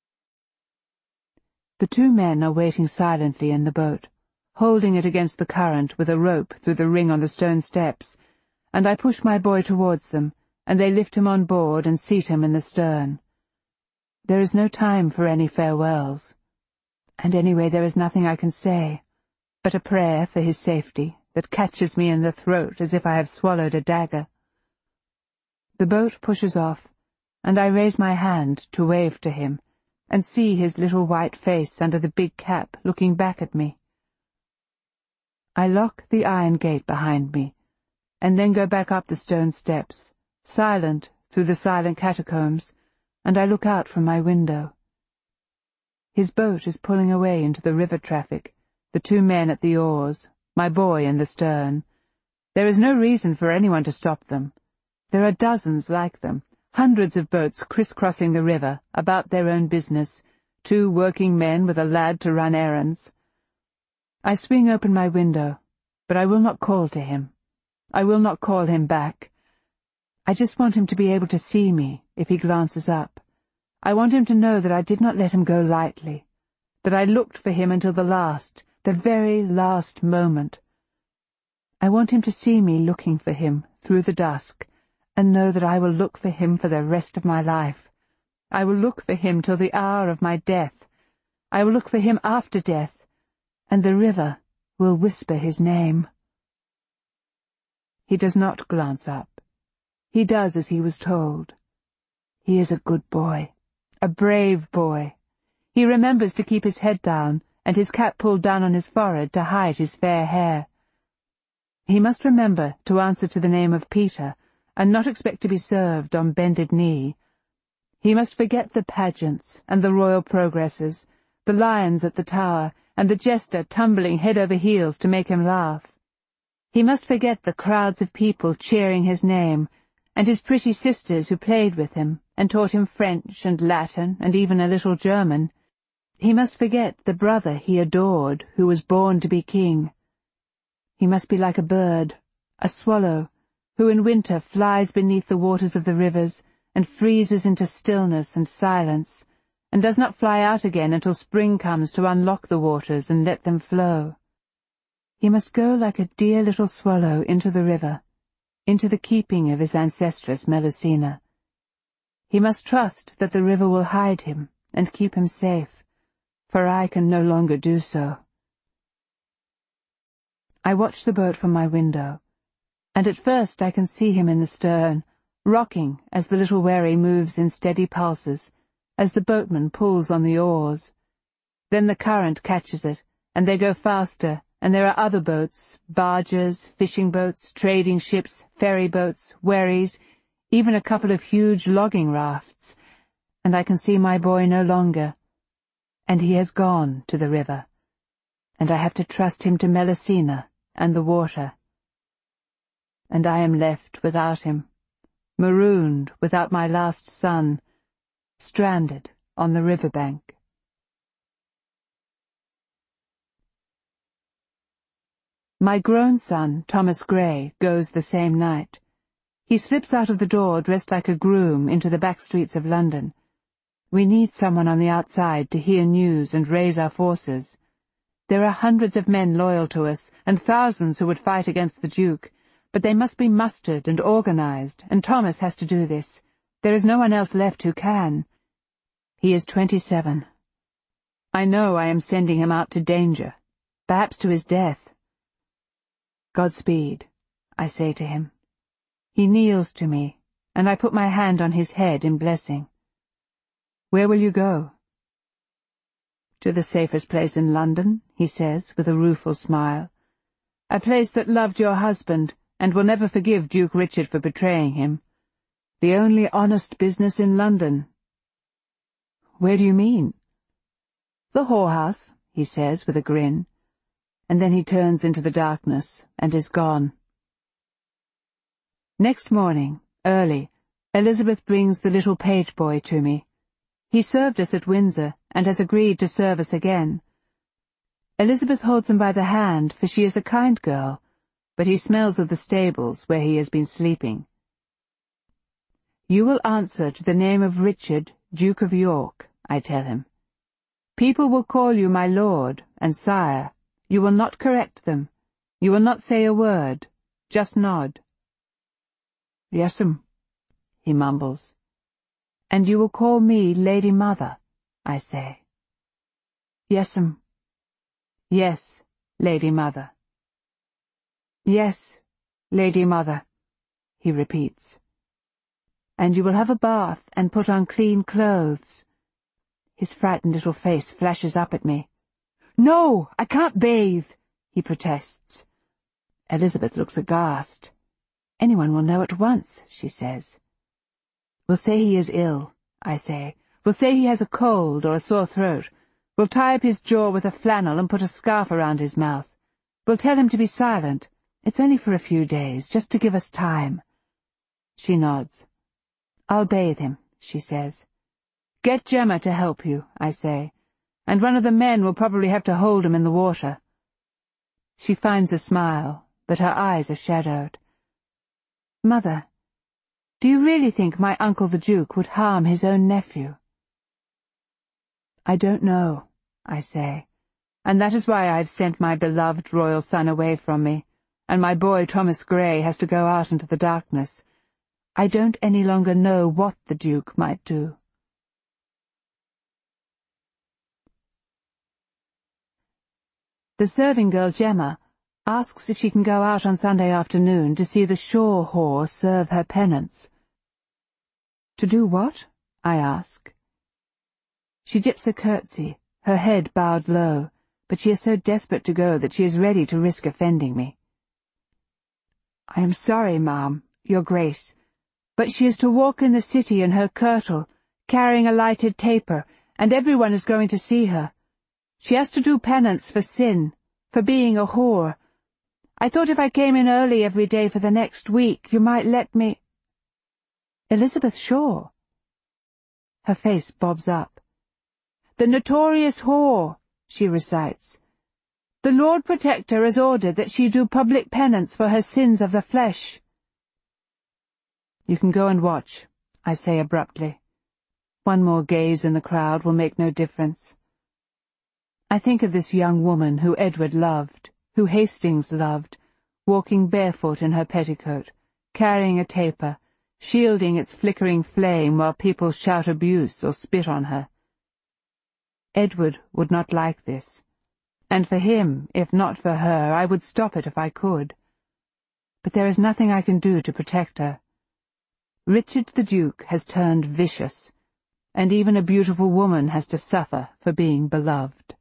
The two men are waiting silently in the boat, holding it against the current with a rope through the ring on the stone steps, and I push my boy towards them, and they lift him on board and seat him in the stern. There is no time for any farewells, and anyway there is nothing I can say, but a prayer for his safety that catches me in the throat as if I have swallowed a dagger. The boat pushes off, and I raise my hand to wave to him, and see his little white face under the big cap looking back at me. I lock the iron gate behind me, and then go back up the stone steps, silent through the silent catacombs, and I look out from my window. His boat is pulling away into the river traffic, the two men at the oars, my boy in the stern. There is no reason for anyone to stop them. There are dozens like them, hundreds of boats crisscrossing the river, about their own business, 2 working men with a lad to run errands. I swing open my window, but I will not call to him. I will not call him back. I just want him to be able to see me if he glances up. I want him to know that I did not let him go lightly, that I looked for him until the very last moment. I want him to see me looking for him through the dusk, and know that I will look for him for the rest of my life. I will look for him till the hour of my death. I will look for him after death, and the river will whisper his name. He does not glance up. He does as he was told. He is a good boy, a brave boy. He remembers to keep his head down and his cap pulled down on his forehead to hide his fair hair. He must remember to answer to the name of Peter, and not expect to be served on bended knee. He must forget the pageants and the royal progresses, the lions at the Tower, and the jester tumbling head over heels to make him laugh. He must forget the crowds of people cheering his name, and his pretty sisters who played with him, and taught him French and Latin and even a little German. He must forget the brother he adored who was born to be king. He must be like a bird, a swallow, who in winter flies beneath the waters of the rivers and freezes into stillness and silence, and does not fly out again until spring comes to unlock the waters and let them flow. He must go like a dear little swallow into the river, into the keeping of his ancestress Melusina. He must trust that the river will hide him and keep him safe, for I can no longer do so. I watch the boat from my window, and at first I can see him in the stern, rocking as the little wherry moves in steady pulses, as the boatman pulls on the oars. Then the current catches it, and they go faster, and there are other boats, barges, fishing boats, trading ships, ferry boats, wherries, even a couple of huge logging rafts, and I can see my boy no longer, and he has gone to the river, and I have to trust him to Melusina and the water. And I am left without him, marooned without my last son, stranded on the river bank. My grown son, Thomas Gray, goes the same night. He slips out of the door dressed like a groom into the back streets of London. We need someone on the outside to hear news and raise our forces. There are hundreds of men loyal to us, and thousands who would fight against the Duke, but they must be mustered and organized, and Thomas has to do this. There is no one else left who can. He is 27. I know I am sending him out to danger, perhaps to his death. Godspeed, I say to him. He kneels to me, and I put my hand on his head in blessing. Where will you go? To the safest place in London, he says, with a rueful smile. A place that loved your husband, and will never forgive Duke Richard for betraying him. The only honest business in London. Where do you mean? The whorehouse, he says, with a grin, and then he turns into the darkness and is gone. Next morning, early, Elizabeth brings the little page boy to me. He served us at Windsor, and has agreed to serve us again. Elizabeth holds him by the hand, for she is a kind girl, but he smells of the stables where he has been sleeping. You will answer to the name of Richard, Duke of York, I tell him. People will call you my lord and sire. You will not correct them. You will not say a word. Just nod. Yes'm, he mumbles. And you will call me Lady Mother, I say. Yes'm. Yes, Lady Mother. Yes, Lady Mother, he repeats. And you will have a bath and put on clean clothes. His frightened little face flashes up at me. No, I can't bathe, he protests. Elizabeth looks aghast. Anyone will know at once, she says. We'll say he is ill, I say. We'll say he has a cold or a sore throat. We'll tie up his jaw with a flannel and put a scarf around his mouth. We'll tell him to be silent. It's only for a few days, just to give us time. She nods. I'll bathe him, she says. Get Gemma to help you, I say, and one of the men will probably have to hold him in the water. She finds a smile, but her eyes are shadowed. Mother, do you really think my uncle the Duke would harm his own nephew? I don't know, I say, and that is why I've sent my beloved royal son away from me, and my boy Thomas Grey has to go out into the darkness. I don't any longer know what the Duke might do. The serving girl Gemma asks if she can go out on Sunday afternoon to see the Shaw whore serve her penance. To do what? I ask. She dips a curtsy, her head bowed low, but she is so desperate to go that she is ready to risk offending me. I am sorry, ma'am, your grace, but she is to walk in the city in her kirtle, carrying a lighted taper, and everyone is going to see her. She has to do penance for sin, for being a whore. I thought if I came in early every day for the next week, you might let me— Elizabeth Shaw. Her face bobs up. The notorious whore, she recites. The Lord Protector has ordered that she do public penance for her sins of the flesh. You can go and watch, I say abruptly. One more gaze in the crowd will make no difference. I think of this young woman who Edward loved, who Hastings loved, walking barefoot in her petticoat, carrying a taper, shielding its flickering flame while people shout abuse or spit on her. Edward would not like this, and for him, if not for her, I would stop it if I could. But there is nothing I can do to protect her. Richard the Duke has turned vicious, and even a beautiful woman has to suffer for being beloved.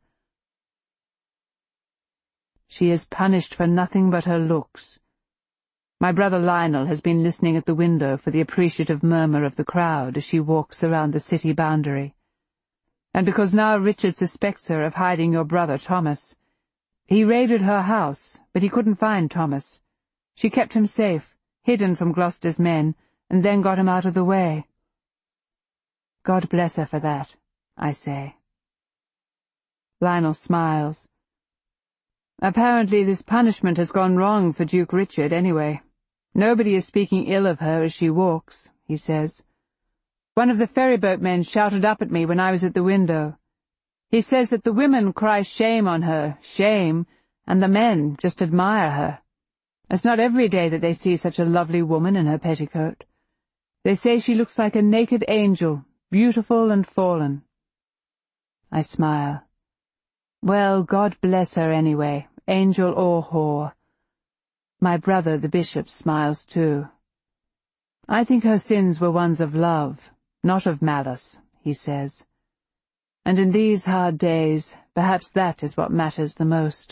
She is punished for nothing but her looks. My brother Lionel has been listening at the window for the appreciative murmur of the crowd as she walks around the city boundary. And because now Richard suspects her of hiding your brother Thomas. He raided her house, but he couldn't find Thomas. She kept him safe, hidden from Gloucester's men, and then got him out of the way. God bless her for that, I say. Lionel smiles. Apparently this punishment has gone wrong for Duke Richard anyway. Nobody is speaking ill of her as she walks, he says. One of the ferryboat men shouted up at me when I was at the window. He says that the women cry shame on her, shame, and the men just admire her. It's not every day that they see such a lovely woman in her petticoat. They say she looks like a naked angel, beautiful and fallen. I smile. Well, God bless her anyway, angel or whore. My brother, the bishop, smiles too. I think her sins were ones of love, not of malice, he says. And in these hard days, perhaps that is what matters the most.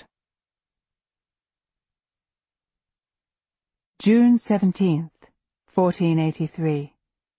June 17th, 1483.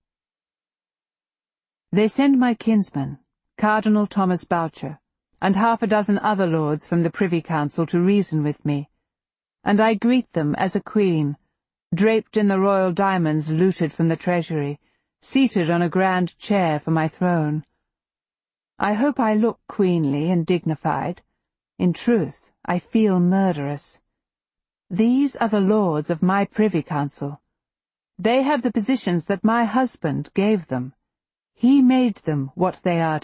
They send my kinsman, Cardinal Thomas Boucher, and 6 other lords from the Privy Council to reason with me, and I greet them as a queen, draped in the royal diamonds looted from the treasury, seated on a grand chair for my throne. I hope I look queenly and dignified. In truth, I feel murderous. These are the lords of my privy council. They have the positions that my husband gave them. He made them what they are